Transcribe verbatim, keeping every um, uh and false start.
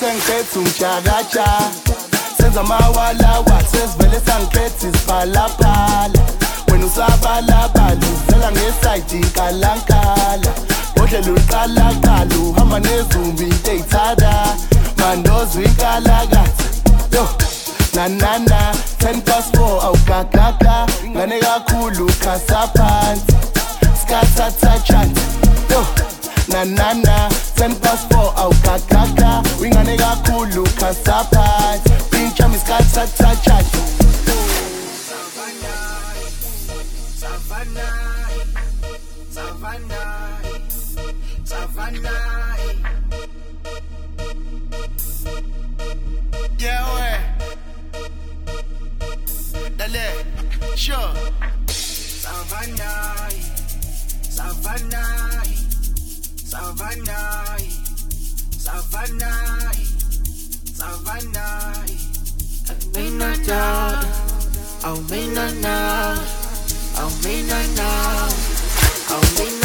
sengiphethe umjakaja senza amawalawa sesivele sangiphethe isiphalaphala wena usabalabala uzela ngesayidi nkalankala bodlela uqalaqala uhamba nezumbi into eyithanda mandozwa inkalakatha yo na na na ten past four awugagaga ngane kakhulu khasa phansi skathatha chance yo na na na ten past four awugagaga wingane kakhulu khasa phansi pincha miskathatha chance Savannah Savannah Savannah yeah ouais dale sure Savannah Savannah Savannah Savannah Savannah I may not doubt I may not know I may not know I may not